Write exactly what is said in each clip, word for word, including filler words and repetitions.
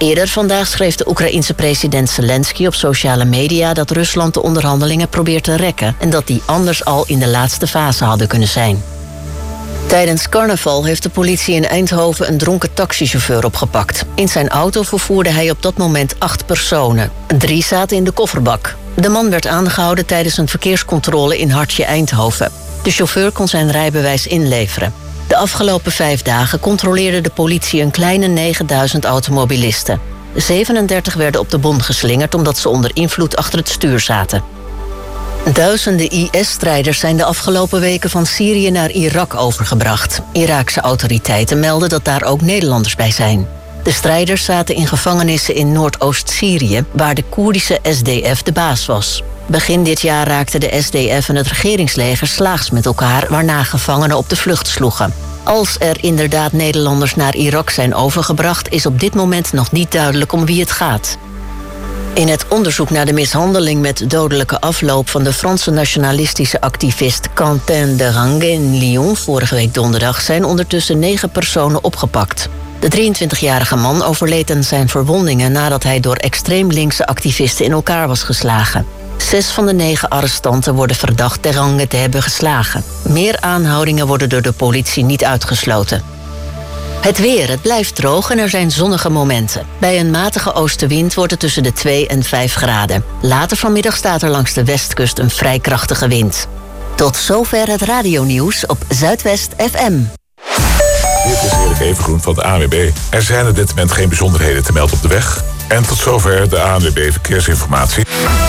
Eerder vandaag schreef de Oekraïense president Zelensky op sociale media dat Rusland de onderhandelingen probeert te rekken en dat die anders al in de laatste fase hadden kunnen zijn. Tijdens carnaval heeft de politie in Eindhoven een dronken taxichauffeur opgepakt. In zijn auto vervoerde hij op dat moment acht personen. Drie zaten in de kofferbak. De man werd aangehouden tijdens een verkeerscontrole in Hartje Eindhoven. De chauffeur kon zijn rijbewijs inleveren. De afgelopen vijf dagen controleerde de politie een kleine negenduizend automobilisten. zevenendertig werden op de bon geslingerd omdat ze onder invloed achter het stuur zaten. Duizenden I S-strijders zijn de afgelopen weken van Syrië naar Irak overgebracht. Iraakse autoriteiten melden dat daar ook Nederlanders bij zijn. De strijders zaten in gevangenissen in Noordoost-Syrië, waar de Koerdische S D F de baas was. Begin dit jaar raakten de S D F en het regeringsleger slaags met elkaar, waarna gevangenen op de vlucht sloegen. Als er inderdaad Nederlanders naar Irak zijn overgebracht, is op dit moment nog niet duidelijk om wie het gaat. In het onderzoek naar de mishandeling met dodelijke afloop van de Franse nationalistische activist Quentin Derangue in Lyon vorige week donderdag zijn ondertussen negen personen opgepakt. De drieëntwintigjarige man overleed aan zijn verwondingen nadat hij door extreem linkse activisten in elkaar was geslagen. Zes van de negen arrestanten worden verdacht Derangue te hebben geslagen. Meer aanhoudingen worden door de politie niet uitgesloten. Het weer, het blijft droog en er zijn zonnige momenten. Bij een matige oostenwind wordt het tussen de twee en vijf graden. Later vanmiddag staat er langs de westkust een vrij krachtige wind. Tot zover het radionieuws op Zuidwest F M. Dit is Erik Evengroen van de A N W B. Er zijn op dit moment geen bijzonderheden te melden op de weg. En tot zover de A N W B Verkeersinformatie.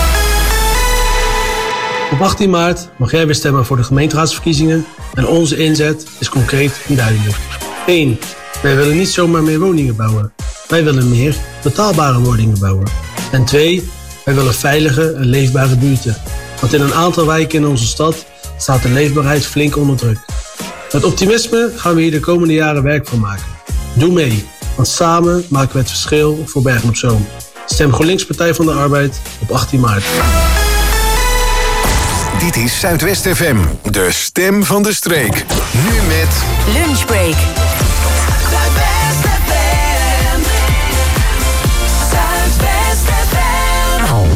Op achttien maart mag jij weer stemmen voor de gemeenteraadsverkiezingen. En onze inzet is concreet en duidelijk. één. Wij willen niet zomaar meer woningen bouwen. Wij willen meer betaalbare woningen bouwen. En twee. Wij willen veilige en leefbare buurten. Want in een aantal wijken in onze stad staat de leefbaarheid flink onder druk. Met optimisme gaan we hier de komende jaren werk van maken. Doe mee, want samen maken we het verschil voor Bergen op Zoom. Stem GroenLinks Partij van de Arbeid op achttien maart. Dit is Zuidwest F M, de stem van de streek. Nu met Lunchbreak. Zuidwest F M. Zuidwest F M.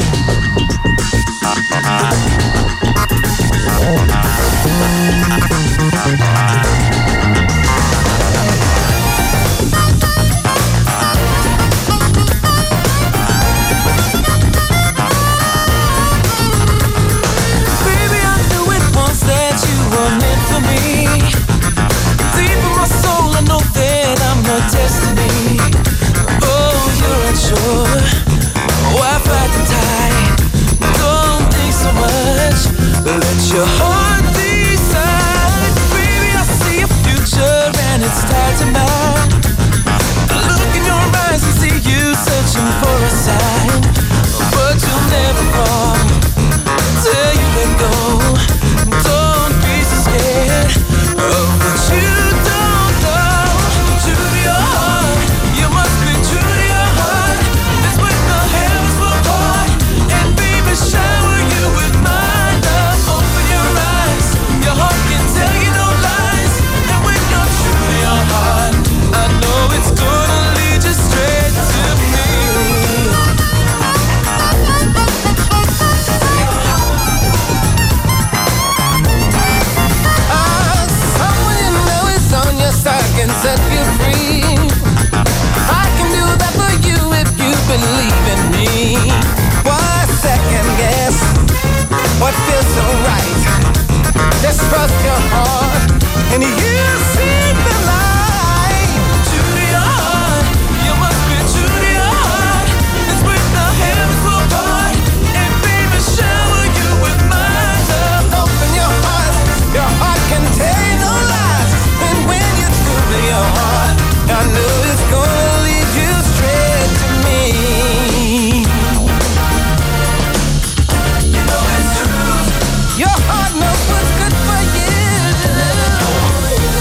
Destiny. Oh, you're unsure. Why fight the tide? Don't think so much. Let your heart decide. Baby, I see a future and it's tied to mine. I look in your eyes and see you searching for a sign, but you'll never fall till you let go. Don't be so scared of what you don't know. Shower you with my love. Open your eyes. Your heart can tell you no lies. And when you're true to your heart, I know it's gonna lead you straight to me. Ah, someone you know is on your side can set you free. I can do that for you if you believe in me. Why second guess what feels so right? Just trust your heart and you'll see the light. True to your heart, you must be true to your heart. It's when the heavens will part and baby shower you with my love. Open your heart, your heart can tell no lies. And when you're true to your heart, I know it's gonna lead you straight to me. Your heart knows what's good for you.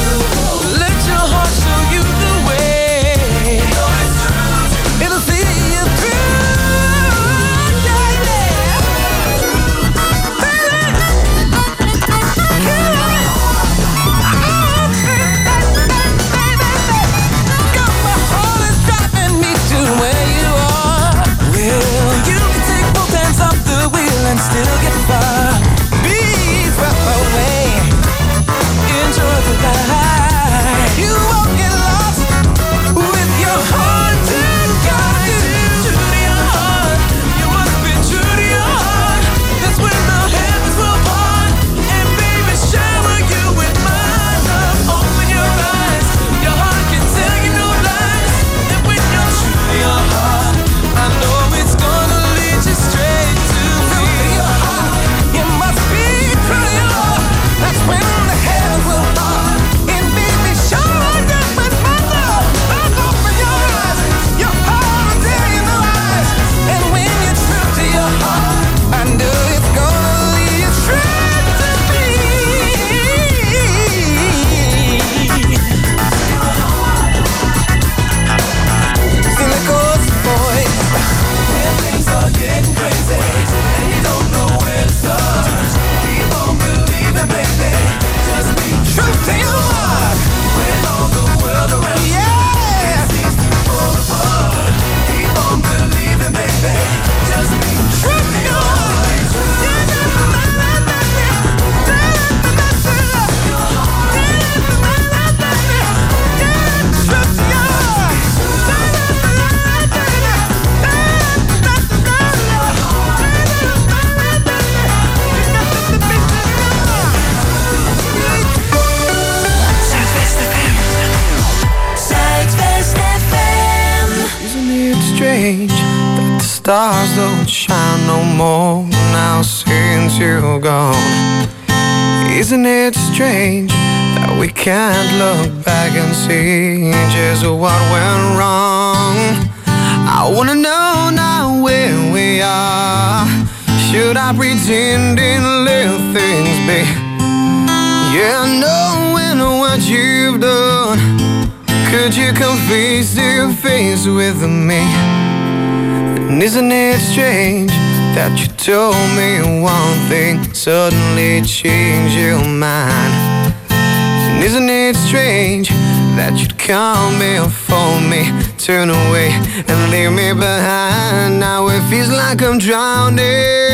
strange that the stars don't shine no more now since you're gone? Isn't it strange that we can't look back and see just what went wrong? I wanna know now where we are. Should I pretend and let things be? Yeah, knowing what you've done, could you come face to face with me? And isn't it strange that you told me one thing, suddenly changed your mind? And isn't it strange that you'd call me or phone me, turn away and leave me behind? Now it feels like I'm drowning,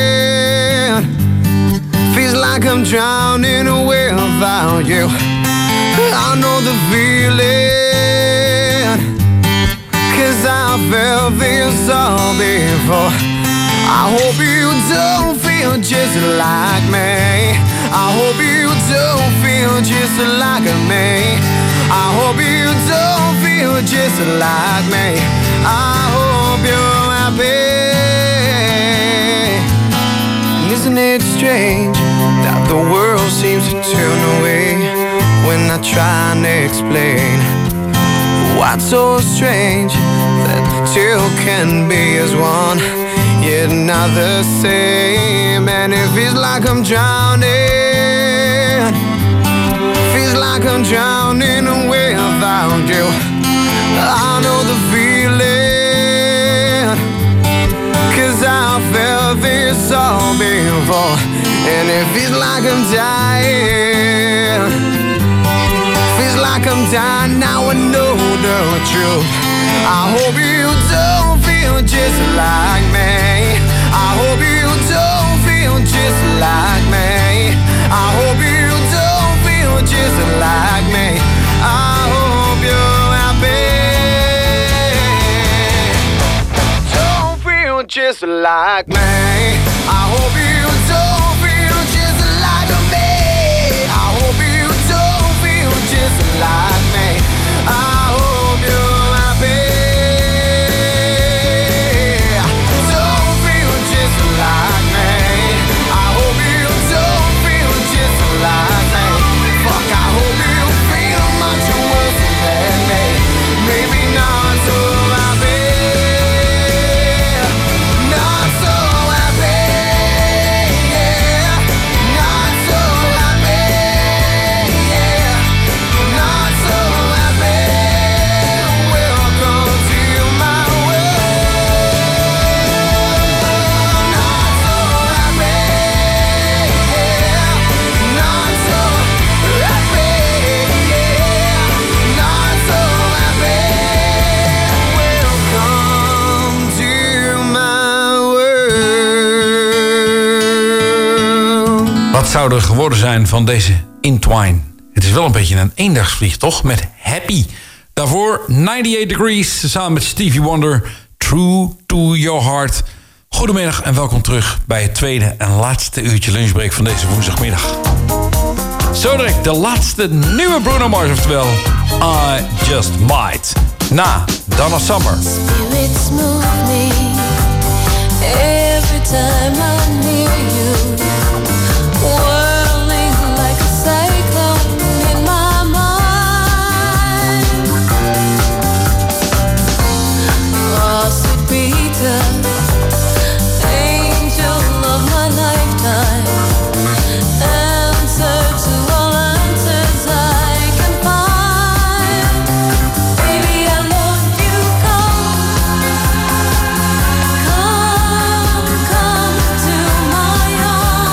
feels like I'm drowning without you. I know the feeling, 'cause I felt this all before. I hope you don't feel just like me. I hope you don't feel just like me. I hope you don't feel just like me. I hope you're happy. Isn't it strange that the world seems to turn away when I try and explain? What's so strange that two can be as one, yet not the same? And it feels like I'm drowning, feels like I'm drowning without you. I know the feeling, 'cause I felt this all before. And it feels like I'm dying, feels like I'm dying, now I know the truth. I hope you don't feel just like me. I hope you don't feel just like me. I hope you don't feel just like me. I hope you're happy. Don't feel just like me. I hope you don't feel just like me. I hope you don't feel just like me. I hope you're happy. Don't feel just like me. I hope you don't feel just like me. Fuck, I hope you feel much worse than me. Maybe not so happy, not so happy, yeah. Not so happy, yeah. Not so happy. Welcome to my world. Not so happy, yeah. Not so happy, yeah. Not so happy. Welcome to my world. Wat zou er geworden zijn van deze Entwine? Het is wel een beetje een eendagsvlieg, toch? Met Happy. Daarvoor negenennegentig Degrees samen met Stevie Wonder. True to Your Heart. Goedemiddag en welkom terug bij het tweede en laatste uurtje lunchbreak van deze woensdagmiddag. Zo direct de laatste nieuwe Bruno Mars, oftewel I Just Might. Na Donna Summer. Spirits move me every time I'm near you. Whirling like a cyclone in my mind. Oh, sweet Peter, angel of my lifetime. Answer to all answers I can find. Baby, I love you. Come, come, come to my arms.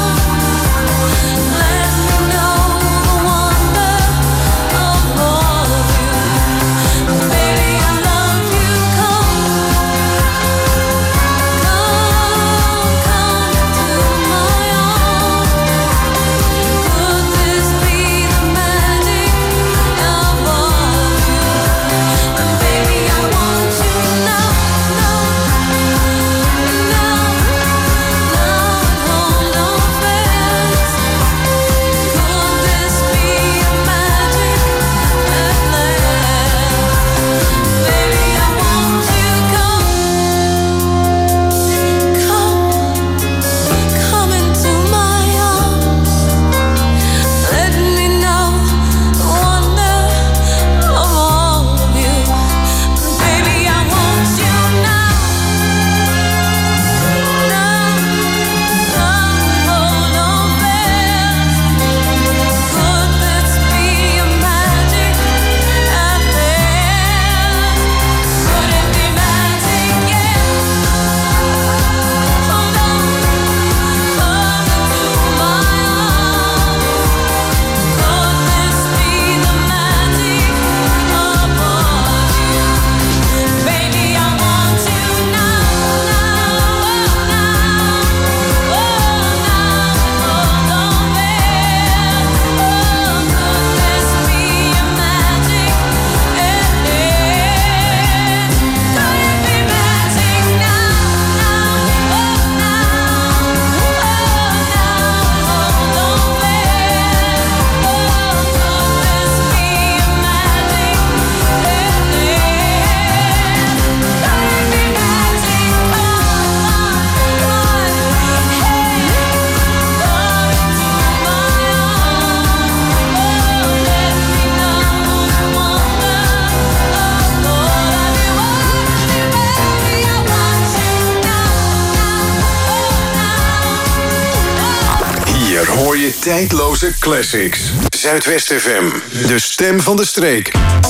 je tijdloze classics. Zuidwest F M, de stem van de streek.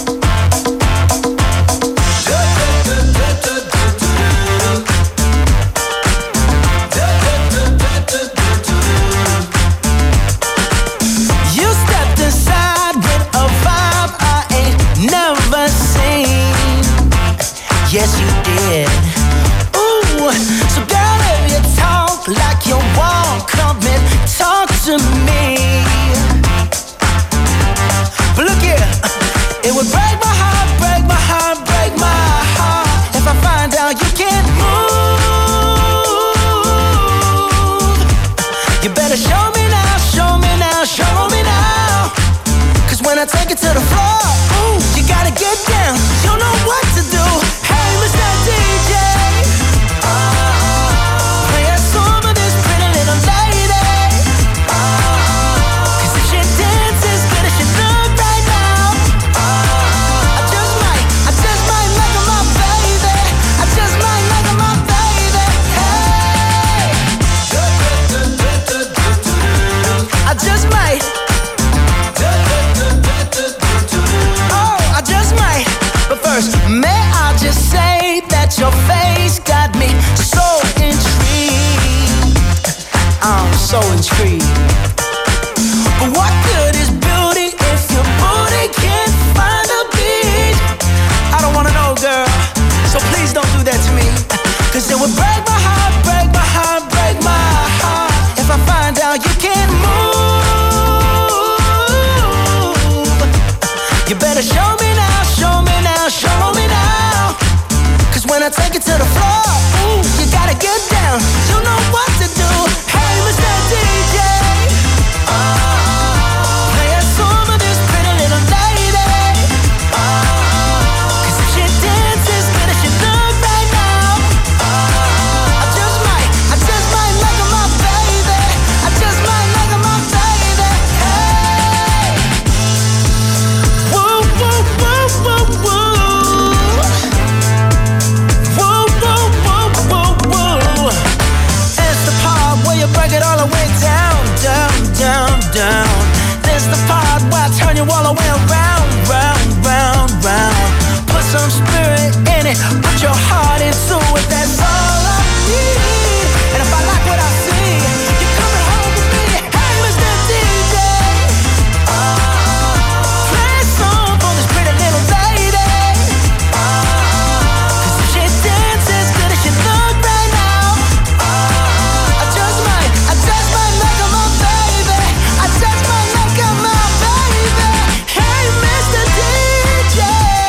You stepped inside with a vibe I ain't never seen. Yes, you did. Ooh, so girl, if you talk like you walk, come and talk to me. But look here, it would break my heart, break my heart, break my heart if I find out you can't move. You better show me now, show me now, show me now. Cause when I take it to the floor, ooh, you gotta get down. You know what to do. Hey, Mister D J, play a song for this pretty little lady. Cause if she dances as good as she look right now, I just might, I just might make her my baby. I just might make her my baby. Hey, I just might. Oh, I just might. But first, may I just say that your face got me so intrigued. I'm so intrigued. But what good is beauty if your booty can't find a beat? I don't wanna know, girl, so please don't do that to me. Cause it would break my heart, break my heart, break my heart if I find out you can't move. You better show me now, show me now, show me now. Cause when I take it to the floor, ooh, you gotta get down. You know what to do. Hey, Mister D J, play a song for this pretty little lady. Cause if she dances as good as she look right now, I just might, I just might make her my baby. I just might make her my baby. Hey, woo, woo, woo, woo, woo. Woo, woo, woo, woo, woo. It's the part where you break it all the way down, down, down, down. This the part where I turn you all the way around, round, round, round. Put some spirit in it, put your heart into it. That's all I need. And if I like what I see, you're coming home with me. Hey, Mister D J, play a song for this pretty little lady. Cause if she dances as good as she look right now, I just might, I just might make her my baby. I just might make her my baby. Hey, Mister D J,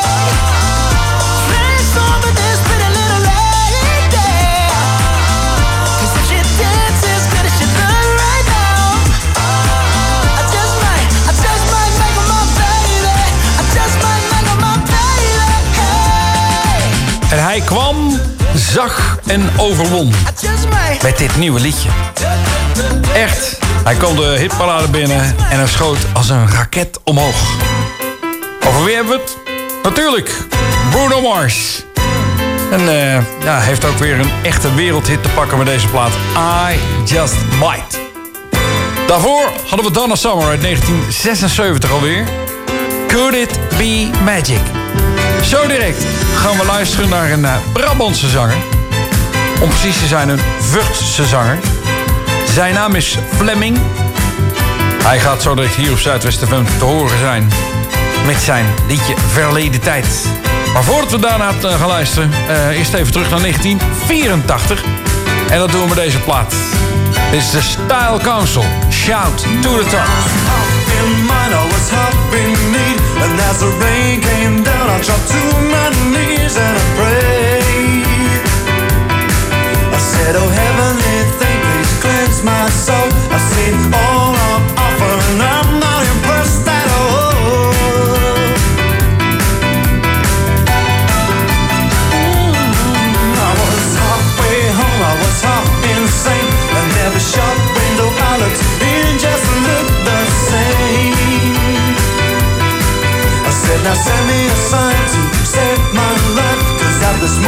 play a song for this pretty little lady. Cause if she dances as good as she look right now, I just might, I just might make her my baby. I just might make her my baby. Hey, En hij kwam, zag en overwon I just might. met dit nieuwe liedje. Echt, hij kwam de hitparade binnen en hij schoot als een raket omhoog. Over wie hebben we het? Natuurlijk, Bruno Mars. En eh, ja, hij heeft ook weer een echte wereldhit te pakken met deze plaat. I Just Might. Daarvoor hadden we Donna Summer uit negentien zesenzeventig alweer. Could It Be Magic. Zo direct gaan we luisteren naar een uh, Brabantse zanger. Om precies te zijn een Vughtse zanger. Zijn naam is Fleming. Hij gaat zo direct hier op Zuidwest F M te horen zijn met zijn liedje Verleden Tijd. Maar voordat we daarna gaan luisteren, uh, eerst even terug naar negentien vierentachtig. En dat doen we met deze plaat. Dit is de Style Council. Shout to the top. In mine, I was half in need, and as the rain came down, I dropped to my knees and I prayed. I said, oh heavenly thing, please cleanse my soul. I see all I'm offering, I'm not impressed at all. Mm, I was halfway home, I was half insane, and every shop window I looked in just looked the same. I said, now send me a sign to save my life, cause at this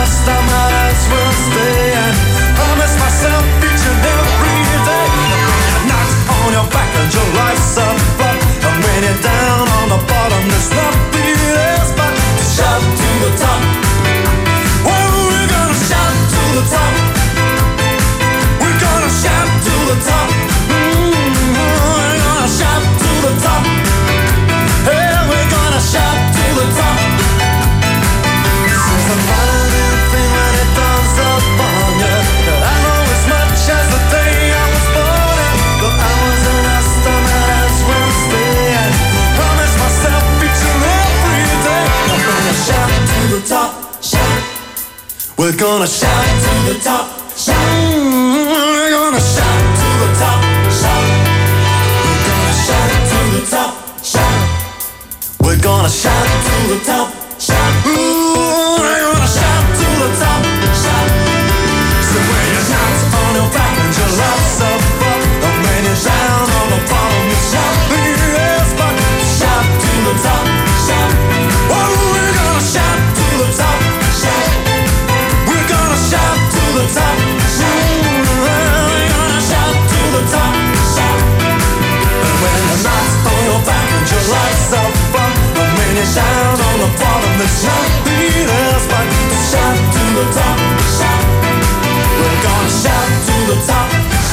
last time my eyes will stay. And promise myself each and every day. When you're not on your back and your life's up front, and when you're down on the bottom, there's nothing else but to shout to the top. Oh, we're gonna shout to the top. We're gonna shout to the top. Mm-hmm. We're gonna shout to the top. Hey, we're gonna shout to the top. Since the violent thing when it dawns upon you, that I know as much as the day I was born. And though I was the last time that eyes will stay, and promise myself each and every day, I'm gonna shout to the top. Shout. We're gonna shout to the top. Shout. We're gonna shout to the top. Shout. We're gonna shout to the top. Shout. We're gonna shout to the top. Shout. Ooh, we're gonna shout to the top. Shout. So when you're not on your back and your life's up up, and when you're down on the bottom, you shout. Yes, but shout to the top. Shout. Oh, we're gonna shout to the top. Shout. We're gonna shout to the top. Shout. We're gonna shout to the top. Shout. And when you're not on your back and your life's up front, and when you're down on the bottom, there's nothing else but to shout to the top. Shout. We're gonna shout to the top.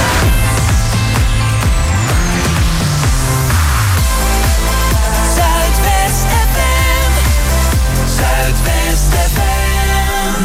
Zuidwest F M. Zuidwest F M.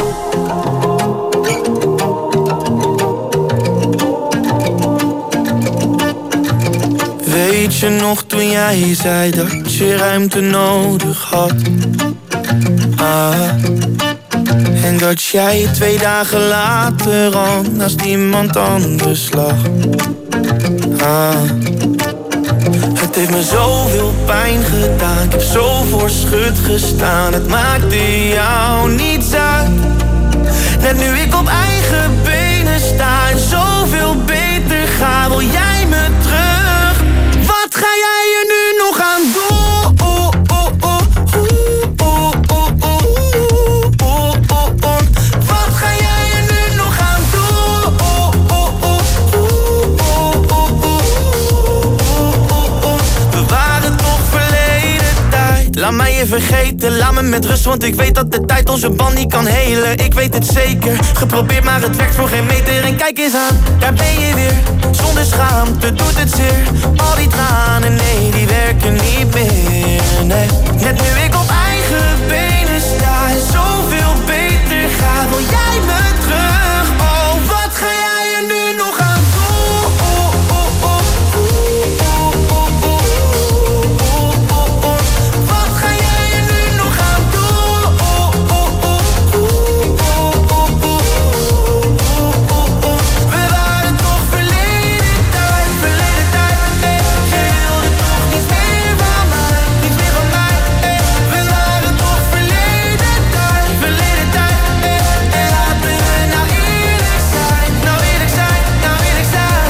Weet je nog toen jij zei dat je ruimte nodig had? Ah. En dat jij twee dagen later al naast iemand anders lag. Ah. Het heeft me zoveel pijn gedaan, ik heb zo voor schut gestaan. Het maakte jou niets uit. Net nu ik op eigen benen sta en zoveel beter ga, wil jij me terug? Wat ga jij er nu nog aan doen? Oh, oh, oh, oh, oh, oh, oh, oh, oh, oh. Wat ga jij er nu nog aan doen? Oh, oh, oh, oh, oh, oh, oh, oh, oh. We waren toch verleden tijd. Laat mij je vergeten, laat me met rust, want ik weet dat de tijd onze band niet kan helen. Ik weet het zeker, geprobeerd maar het werkt voor geen meter. En kijk eens aan, daar ben je weer. Zonder schaamte doet het zeer. Al die tranen, nee, die werken niet meer. Nee. Net nu ik op eigen benen sta en zoveel beter ga, wil jij me terug? Oh, wat ga jij er nu nog aan doen? Oh, oh, oh, oh, oh, oh, oh, oh, oh. Wat ga jij er nu nog aan doen? Oh, oh, oh, oh, oh, oh, oh, oh, oh. We waren toch verleden tijd, verleden tijd, eh. Je wilde toch niets meer van mij, niets meer van mij, eh. We waren toch verleden tijd, verleden tijd, eh. En laten we nou eerlijk zijn, nou eerlijk zijn, nou eerlijk zijn.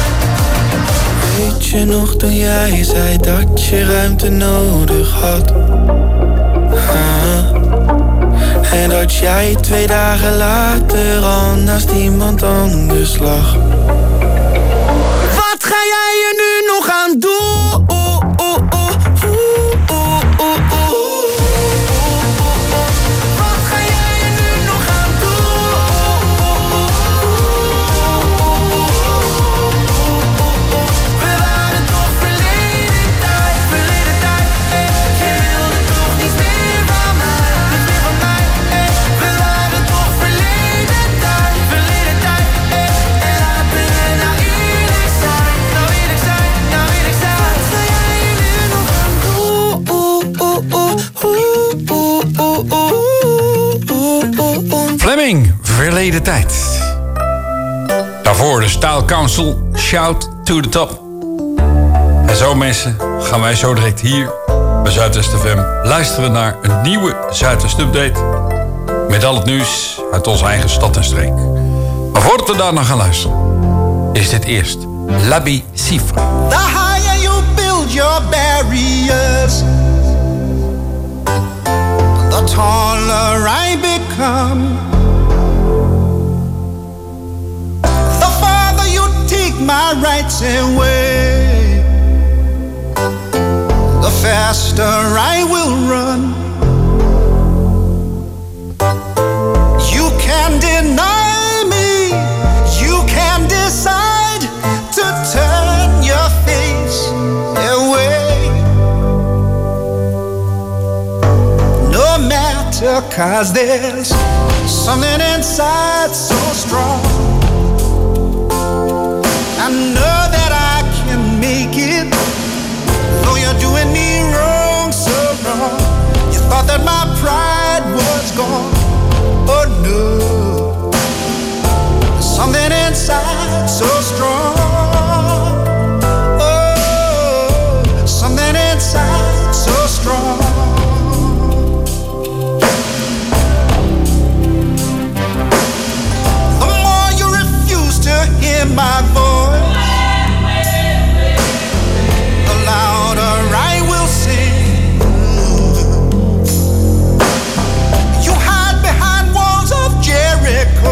Weet je nog toen jij zei dat je ruimte nodig had? Ah. En dat jij twee dagen later al naast iemand anders lag. Wat ga jij er nu nog aan doen? Oh, oh, oh, oh, oh, oh, oh. Wat ga jij er nu nog aan doen? Oh, oh, oh. We waren toch verleden tijd, verleden tijd, eh. Je wilde toch niets meer van mij, niets meer van mij, eh. We waren toch verleden tijd, verleden tijd, eh. En laten we nou eerlijk zijn, nou eerlijk zijn, nou eerlijk zijn. Wat ga jij er nu nog aan doen? Oh, oh, oh, oh, oh, oh, oh, oh, oh. Fleming, verleden tijd. Daarvoor de Style Council, Shout to the Top. En zo mensen, gaan wij zo direct hier bij Zuidwest F M luisteren naar een nieuwe Zuidwest Update. Met al het nieuws uit onze eigen stad en streek. Maar voordat we daar naar gaan luisteren, is dit eerst Labi Siffre. The higher you build your barriers, the taller I become. The farther you take my rights away, the faster I will run. You can deny me, you can decide to turn your face away. No matter, 'cause there's something inside so strong. I know that I can make it, though you're doing me wrong, so wrong. You thought that my pride was gone. Oh no, there's something inside so strong. Oh, something inside so strong. The more you refuse to hear my voice, the louder I will sing. You hide behind walls of Jericho.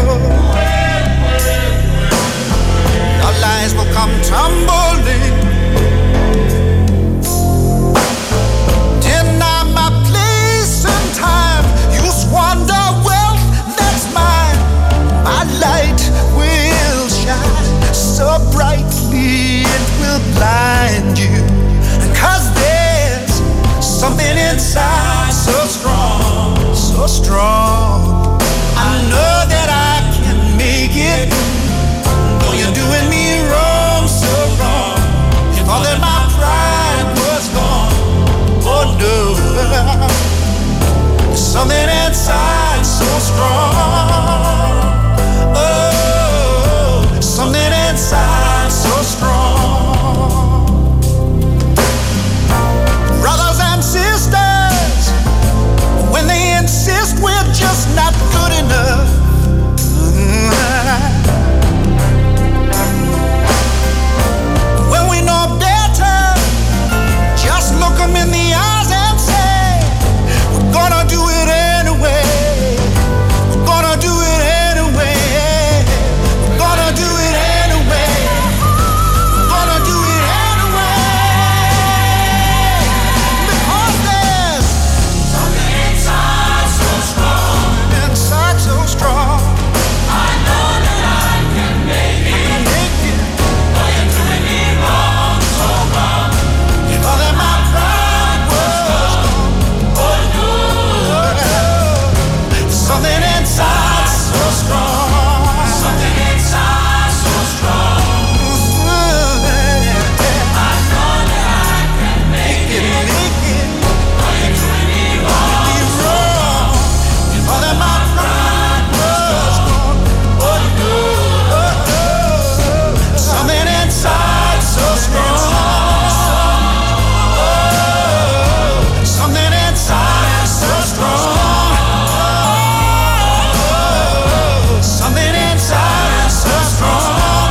Your lies will come tumbling. Deny my place and time. You squander wealth that's mine. My light will shine so brightly it will blind you. And 'cause there's something inside so strong, so strong. I know that I can make it, though you're doing me wrong, so wrong. You thought that my pride was gone. Oh no, there's something inside so strong. Oh, something inside so strong. Brothers and sisters, when they insist we're just not good enough, when we know better, just look them in the eyes and say, we're gonna do it anyway. We're gonna do it anyway. We're gonna do it anyway. We're gonna do it anyway. Because there's something inside so strong. Inside so strong. I know that I can make it. I can make it. Though you're doing me wrong, so wrong. You thought that my pride was gone. Oh no. Something inside so strong. Something inside so strong. I know that I can make it. Make it. Though you're doing me wrong, so wrong. You thought that my pride was gone. Oh no. Something inside so strong. Oh, something inside so strong. Oh, something inside so strong.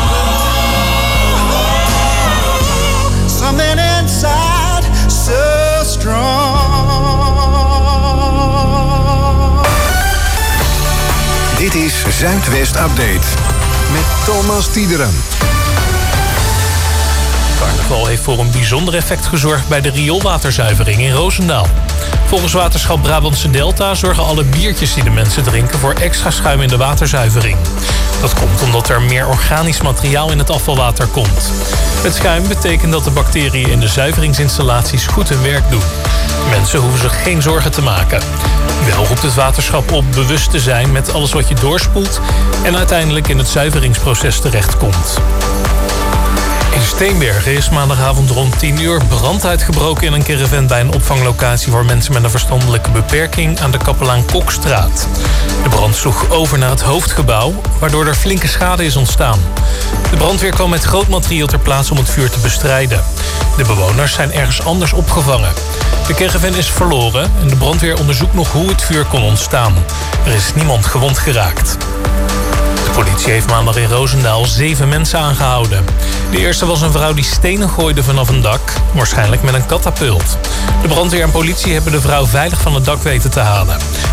Something inside so strong. Dit is Zuidwest Update met Thomas Tiederen. Carnaval heeft voor een bijzonder effect gezorgd bij de rioolwaterzuivering in Roosendaal. Volgens Waterschap Brabantse Delta zorgen alle biertjes die de mensen drinken voor extra schuim in de waterzuivering. Dat komt omdat er meer organisch materiaal in het afvalwater komt. Het schuim betekent dat de bacteriën in de zuiveringsinstallaties goed hun werk doen. Mensen hoeven zich geen zorgen te maken. Wel roept het waterschap op bewust te zijn met alles wat je doorspoelt en uiteindelijk in het zuiveringsproces terechtkomt. In Steenbergen is maandagavond rond tien uur brand uitgebroken in een caravan bij een opvanglocatie voor mensen met een verstandelijke beperking aan de Kapelaan Kokstraat. De brand sloeg over naar het hoofdgebouw, waardoor er flinke schade is ontstaan. De brandweer kwam met groot materieel ter plaatse om het vuur te bestrijden. De bewoners zijn ergens anders opgevangen. De caravan is verloren en de brandweer onderzoekt nog hoe het vuur kon ontstaan. Er is niemand gewond geraakt. De politie heeft maandag in Roosendaal zeven mensen aangehouden. De eerste was een vrouw die stenen gooide vanaf een dak, waarschijnlijk met een katapult. De brandweer en politie hebben de vrouw veilig van het dak weten te halen.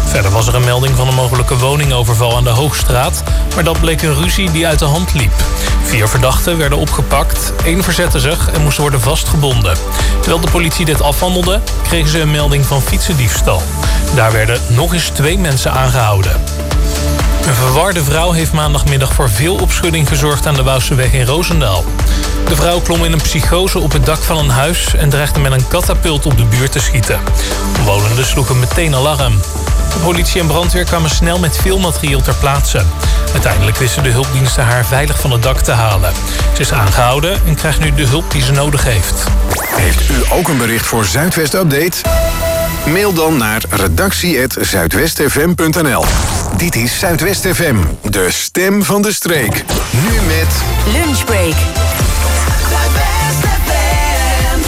Verder was er een melding van een mogelijke woningoverval aan de Hoogstraat, maar dat bleek een ruzie die uit de hand liep. Vier verdachten werden opgepakt, één verzette zich en moest worden vastgebonden. Terwijl de politie dit afhandelde, kregen ze een melding van fietsendiefstal. Daar werden nog eens twee mensen aangehouden. Een verwarde vrouw heeft maandagmiddag voor veel opschudding gezorgd aan de Wouwseweg in Roosendaal. De vrouw klom in een psychose op het dak van een huis en dreigde met een katapult op de buurt te schieten. Omwonenden sloegen meteen alarm. De politie en brandweer kwamen snel met veel materieel ter plaatse. Uiteindelijk wisten de hulpdiensten haar veilig van het dak te halen. Ze is aangehouden en krijgt nu de hulp die ze nodig heeft. Heeft u ook een bericht voor Zuidwest Update? Mail dan naar redactie at zuidwestfm punt n l. Dit is Zuidwest F M, de stem van de streek. Nu met Lunchbreak. Zuidwest F M.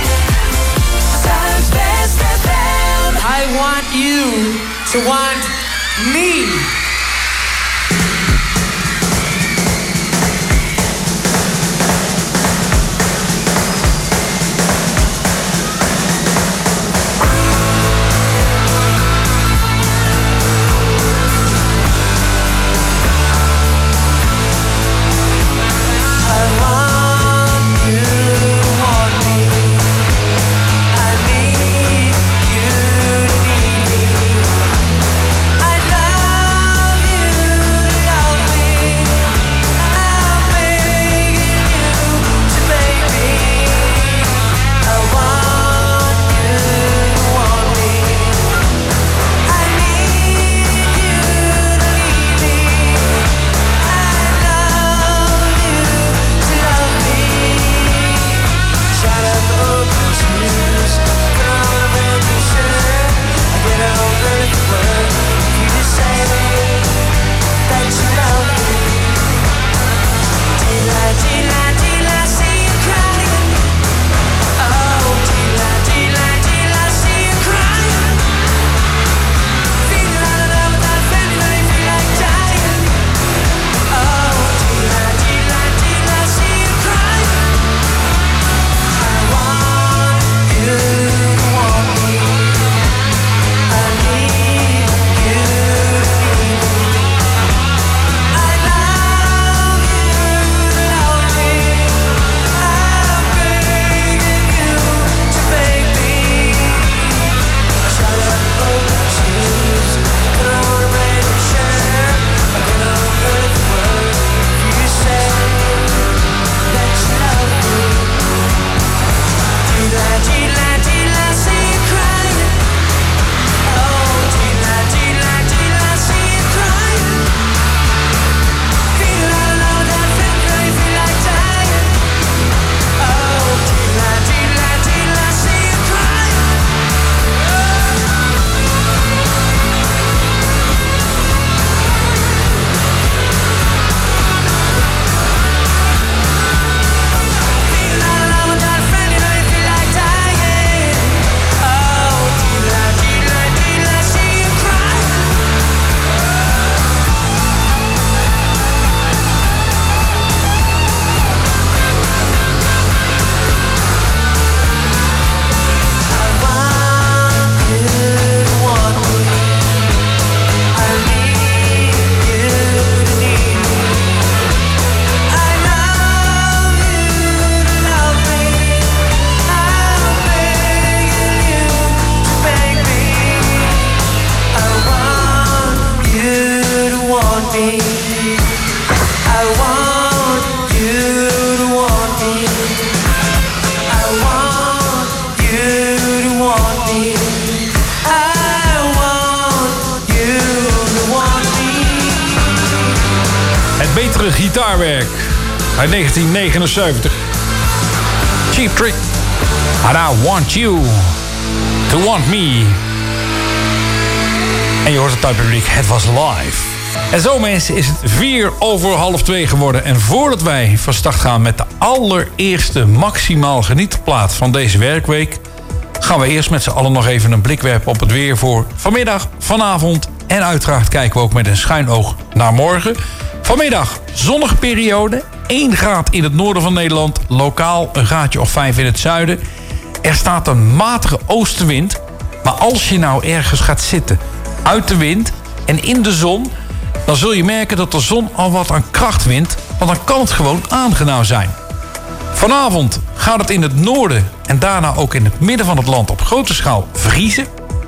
Zuidwest F M. I want you to want me. Gitaarwerk uit negentien negenenzeventig. Cheap Trick. And I want you to want me. En je hoort het uit het publiek, het was live. En zo mensen is het vier over half twee geworden. En voordat wij van start gaan met de allereerste maximaal genietplaat van deze werkweek, gaan we eerst met z'n allen nog even een blik werpen op het weer voor vanmiddag, vanavond. En uiteraard kijken we ook met een schuin oog naar morgen. Vanmiddag zonnige periode, één graad in het noorden van Nederland. Lokaal een graadje of vijf in het zuiden. Er staat een matige oostenwind. Maar als je nou ergens gaat zitten uit de wind en in de zon... dan zul je merken dat de zon al wat aan kracht wint... want dan kan het gewoon aangenaam zijn. Vanavond gaat het in het noorden en daarna ook in het midden van het land... op grote schaal vriezen.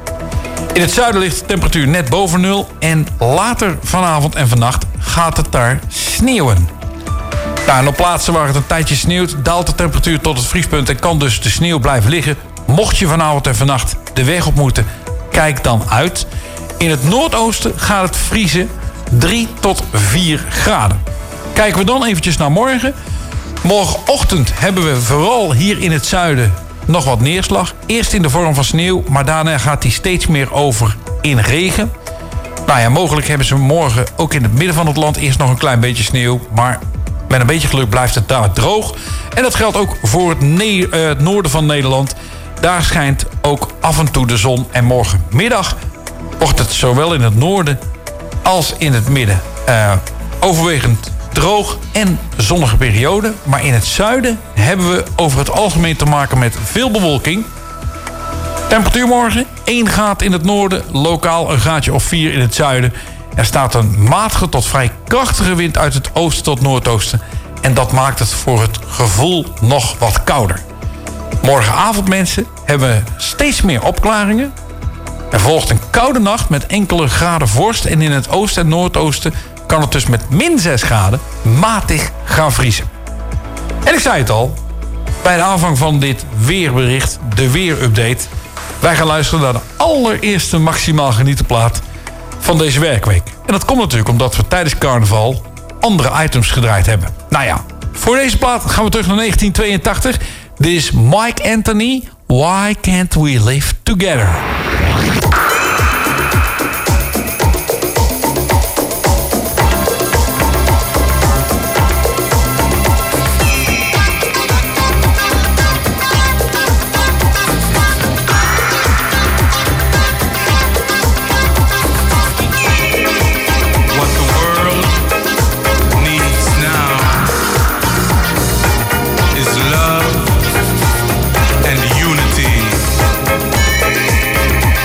In het zuiden ligt de temperatuur net boven nul... en later vanavond en vannacht gaat het daar sneeuwen. Nou, en op plaatsen waar het een tijdje sneeuwt... daalt de temperatuur tot het vriespunt en kan dus de sneeuw blijven liggen. Mocht je vanavond en vannacht de weg op moeten, kijk dan uit. In het noordoosten gaat het vriezen drie tot vier graden. Kijken we dan eventjes naar morgen. Morgenochtend hebben we vooral hier in het zuiden nog wat neerslag. Eerst in de vorm van sneeuw, maar daarna gaat die steeds meer over in regen. Nou ja, mogelijk hebben ze morgen ook in het midden van het land eerst nog een klein beetje sneeuw. Maar met een beetje geluk blijft het daar droog. En dat geldt ook voor het, ne- uh, het noorden van Nederland. Daar schijnt ook af en toe de zon. En morgenmiddag wordt het zowel in het noorden als in het midden uh, overwegend droog en zonnige periode. Maar in het zuiden hebben we over het algemeen te maken met veel bewolking. Temperatuur morgen één graad in het noorden, lokaal een graadje of vier in het zuiden. Er staat een matige tot vrij krachtige wind uit het oosten tot noordoosten. En dat maakt het voor het gevoel nog wat kouder. Morgenavond, mensen, hebben we steeds meer opklaringen. Er volgt een koude nacht met enkele graden vorst. En in het oosten en noordoosten kan het dus met min zes graden matig gaan vriezen. En ik zei het al, bij de aanvang van dit weerbericht, de weerupdate... wij gaan luisteren naar de allereerste maximaal genietenplaat van deze werkweek. En dat komt natuurlijk omdat we tijdens carnaval andere items gedraaid hebben. Nou ja, voor deze plaat gaan we terug naar negentien tweeëntachtig. Dit is Mike Anthony, Why Can't We Live Together? Love and unity.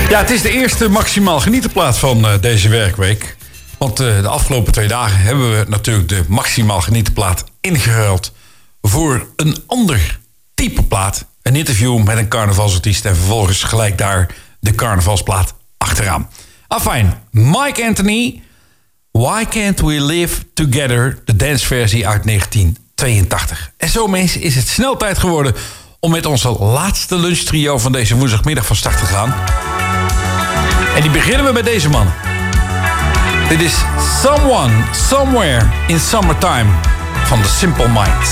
Ja, het is de eerste maximaal genietenplaat van uh, deze werkweek. Want uh, de afgelopen twee dagen hebben we natuurlijk de maximaal genietenplaat ingeruild voor een ander type plaat. Een interview met een carnavalsartiest en vervolgens gelijk daar de carnavalsplaat achteraan. Afijn, Mike Anthony, Why Can't We Live Together, de danceversie uit negentien tweeëntachtig. En zo mensen is het snel tijd geworden om met onze laatste lunchtrio van deze woensdagmiddag van start te gaan. En die beginnen we met deze man. Dit is Someone, Somewhere in Summertime van The Simple Minds.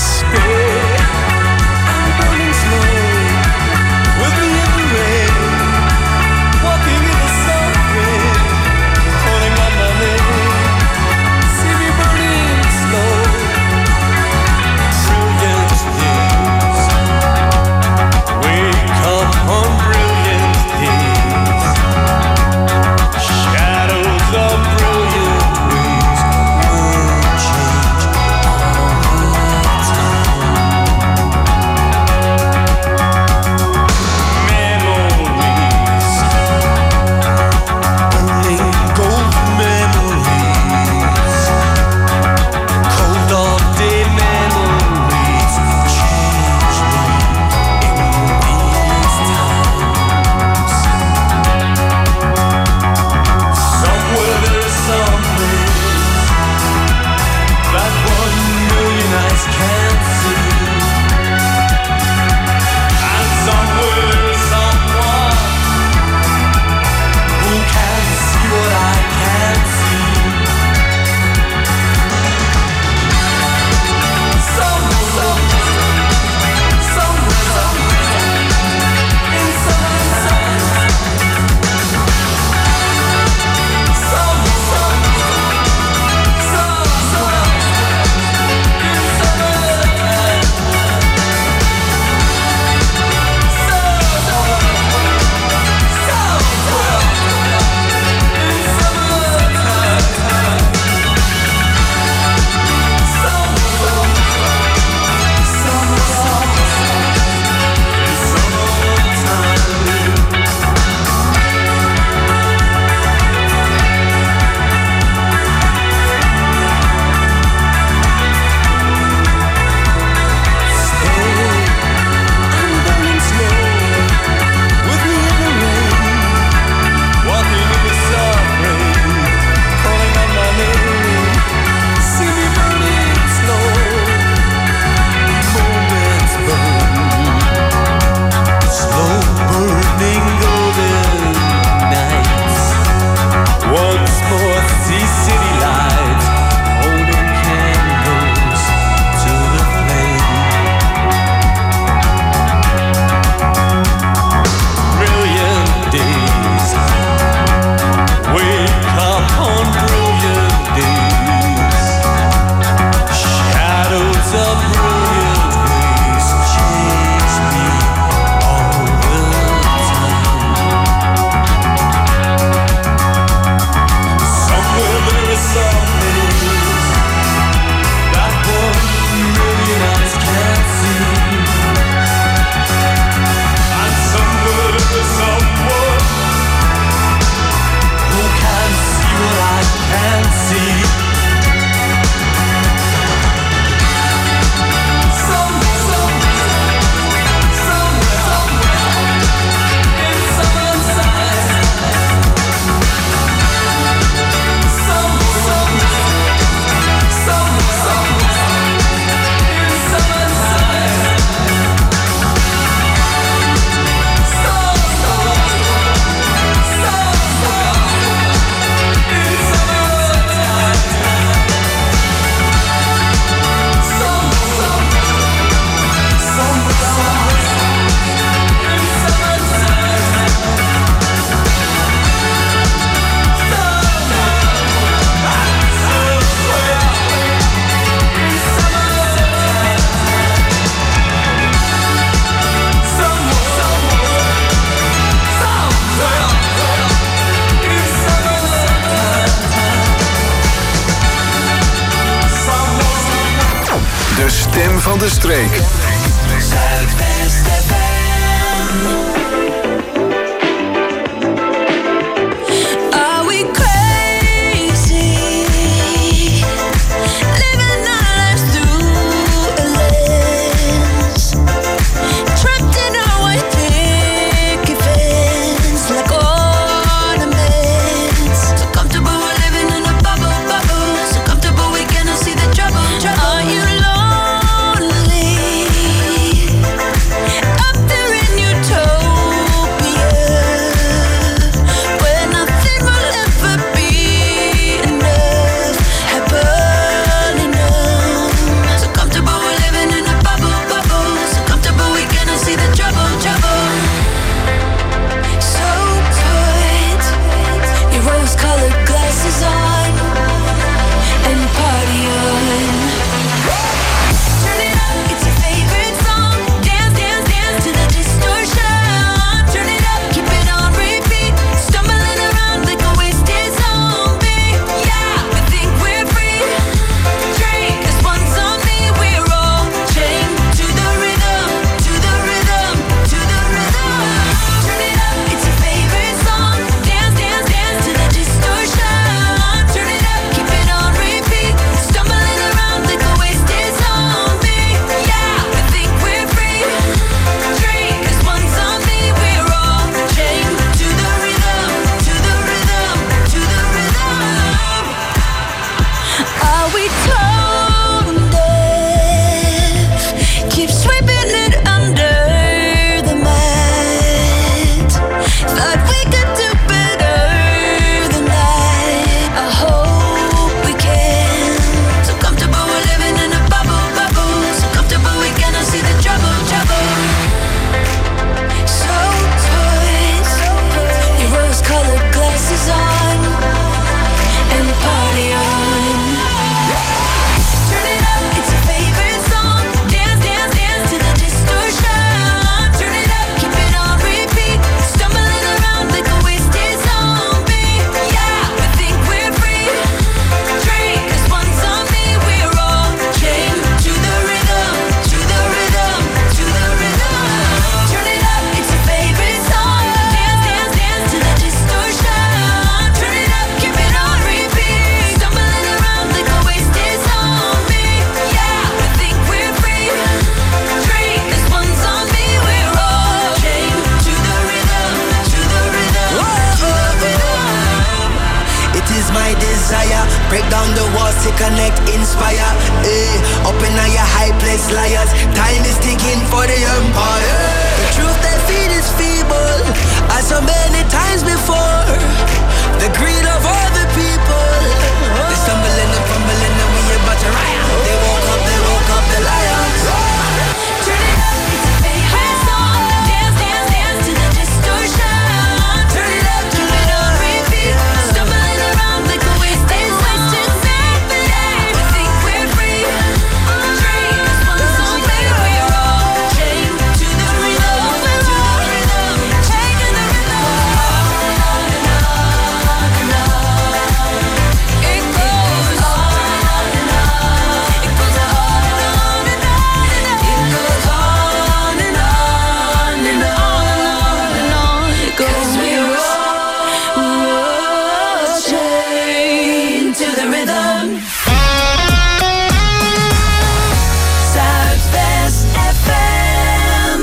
stem van de streek. desire. Break down the walls to connect, inspire. Eh, up in your high place, liars. Time is ticking for the empire. The truth they feed is feeble, as so many times before. The greed of all the people. They stumbling and fumbling and we about to riot. They woke up, they woke up, the liars. Turn it up, it's a favorite song. Dance, dance, dance to the distortion. Turn it up, turn it up, repeat. Stumbling around like a wasted, wasted symphony. We think we're free. Dream is one song, baby. We're all chained to the rhythm, to the rhythm, chained to the rhythm. On and on and on. It goes on and on. It goes on and on and on. It goes on and on and on and on. It goes. 'Cause we're all chained to the rhythm. Zuidwest F M.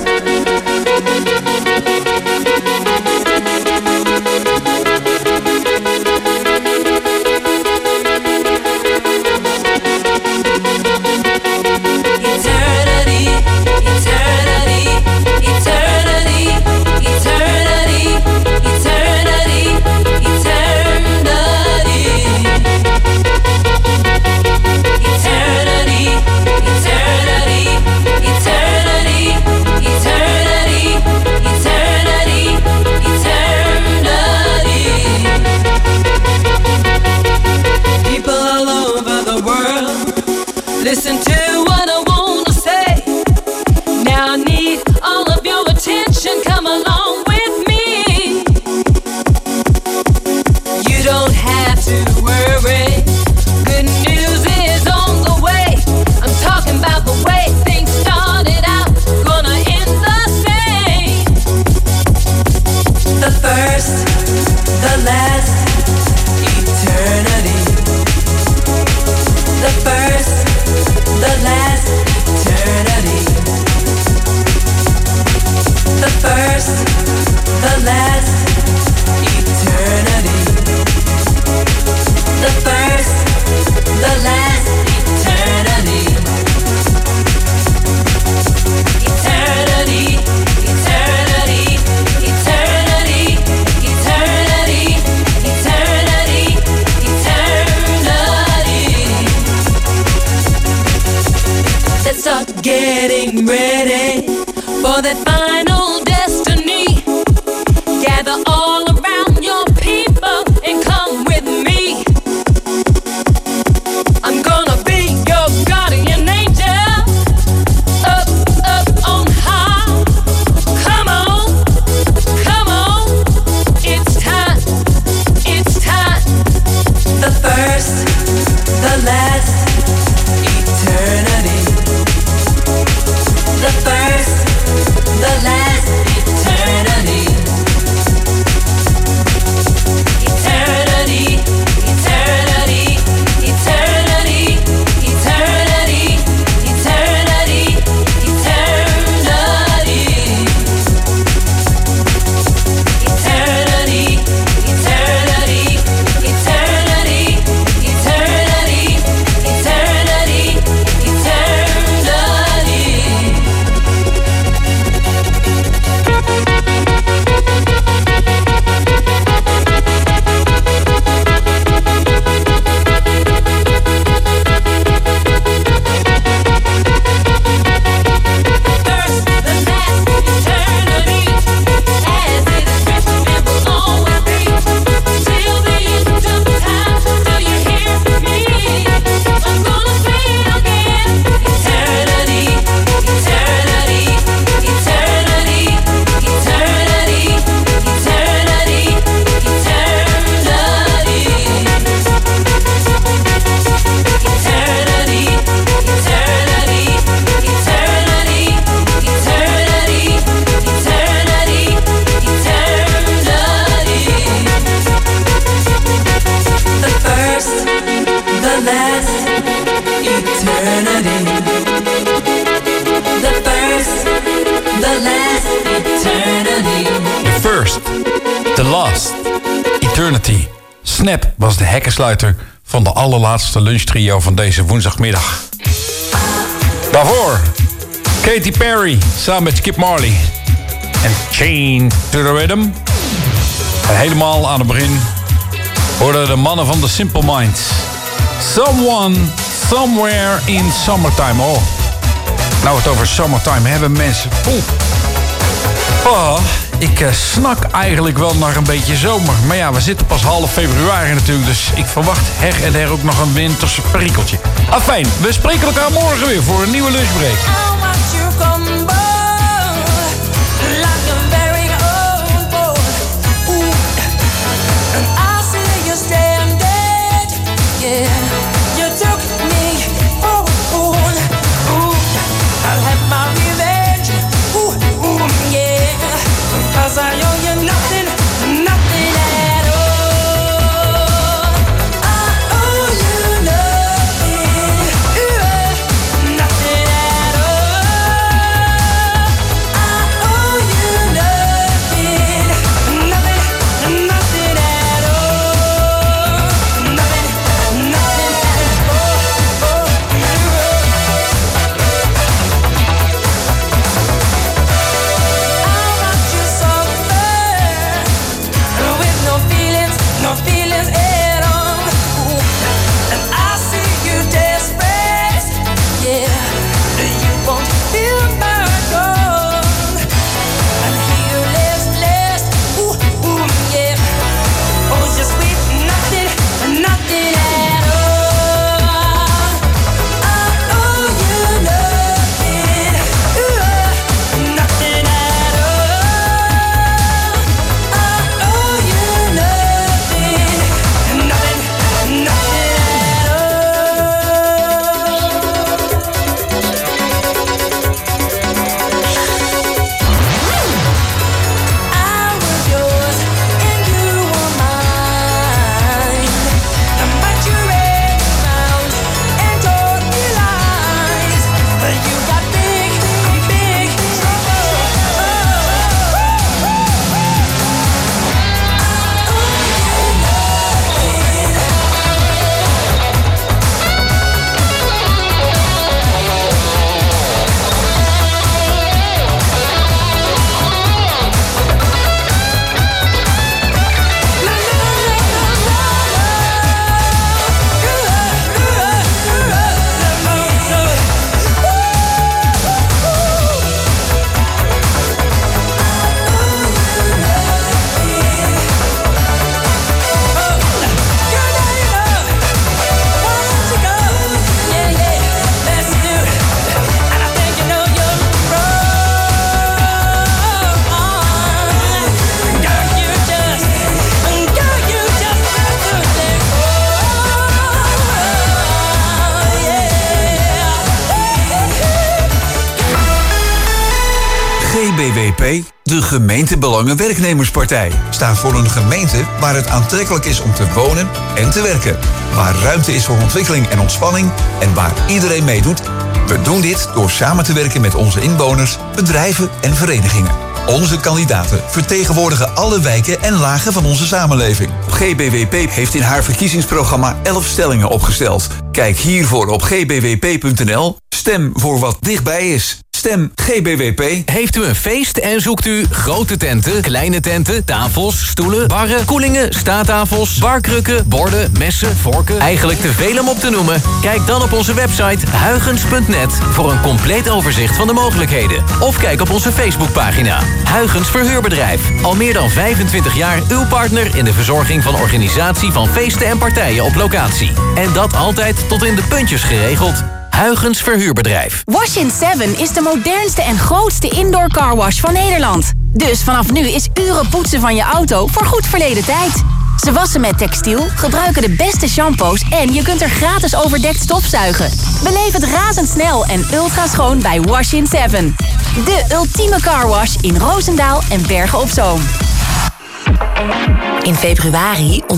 Eternity, eternity, eternity, eternity, eternity, eternity. Eternity, eternity, eternity, eternity, eternity, eternity. People all over the world, listen to what I wanna say. Now I need all of your attention, come along with me. You don't have to worry, good news is on the way. I'm talking about the way things started out, gonna end the same. The first, the last, eternity. The first, the last, eternity. The first, the last, eternity. The first, the last, eternity. Eternity, eternity, eternity, eternity, eternity, eternity. Let's start getting ready for that final destiny. Gather all around your people and come with me. I'm gonna be your guardian angel. Up, up on high. Come on, come on. It's time, it's time. The first, the last, eternity. The first, the last, eternity. Eternity, eternity, eternity, eternity, eternity, eternity. Eternity, eternity, eternity, eternity, eternity, eternity. First, the last, eternity, as it is written and will always be, till the end of time. Do you hear me? I'm gonna say it again. Eternity, eternity, eternity, eternity, eternity, eternity. Eternity, eternity, eternity, eternity, eternity, eternity. The first, the last, eternity. The first, the last, eternity. The first, the last, eternity. Snap was de hekkensluiter van de allerlaatste lunchtrio van deze woensdagmiddag. Daarvoor Katy Perry samen met Skip Marley en Chain to the Rhythm. En helemaal aan het begin hoorden de mannen van The Simple Minds. Someone, Somewhere in Summertime. Oh, nou we het over summertime hebben mensen. Oeh. Oh, ik uh, snak eigenlijk wel naar een beetje zomer. Maar ja, we zitten pas half februari natuurlijk. Dus ik verwacht her en der ook nog een winterse prikkeltje. Afijn, we spreken elkaar morgen weer voor een nieuwe lunchbreak. Cause I owe you nothing, nothing at all. I owe you nothing, ooh, nothing at all. I owe you nothing, nothing, nothing at all. Nothing, nothing at all. No feelings, no feelings at all. Ooh. And I see you desperate, yeah. You won't feel my gone. And here lives less, ooh, ooh, yeah. Oh, just sweet nothing, nothing at all. I owe you nothing, ooh, nothing at all. I owe you nothing, nothing, nothing at all. I was yours and you were mine, but you ran around and told me lies. But you got big, big trouble. G B W P, de Gemeentebelangen-Werknemerspartij, staat voor een gemeente waar het aantrekkelijk is om te wonen en te werken. Waar ruimte is voor ontwikkeling en ontspanning en waar iedereen meedoet. We doen dit door samen te werken met onze inwoners, bedrijven en verenigingen. Onze kandidaten vertegenwoordigen alle wijken en lagen van onze samenleving. G B W P heeft in haar verkiezingsprogramma elf stellingen opgesteld. Kijk hiervoor op g b w p punt n l. Stem voor wat dichtbij is. Stem G B W P. Heeft u een feest en zoekt u grote tenten, kleine tenten, tafels, stoelen, barren, koelingen, staattafels, barkrukken, borden, messen, vorken, eigenlijk te veel om op te noemen? Kijk dan op onze website huygens punt net voor een compleet overzicht van de mogelijkheden. Of kijk op onze Facebookpagina. Huygens Verhuurbedrijf. Al meer dan vijfentwintig jaar uw partner in de verzorging van organisatie van feesten en partijen op locatie. En dat altijd tot in de puntjes geregeld. Huygens Verhuurbedrijf. Wash in seven is de modernste en grootste indoor carwash van Nederland. Dus vanaf nu is uren poetsen van je auto voor goed verleden tijd. Ze wassen met textiel, gebruiken de beste shampoos en je kunt er gratis overdekt stofzuigen. Beleef het razendsnel en ultra schoon bij Wash in seven. De ultieme carwash in Roosendaal en Bergen op Zoom. In februari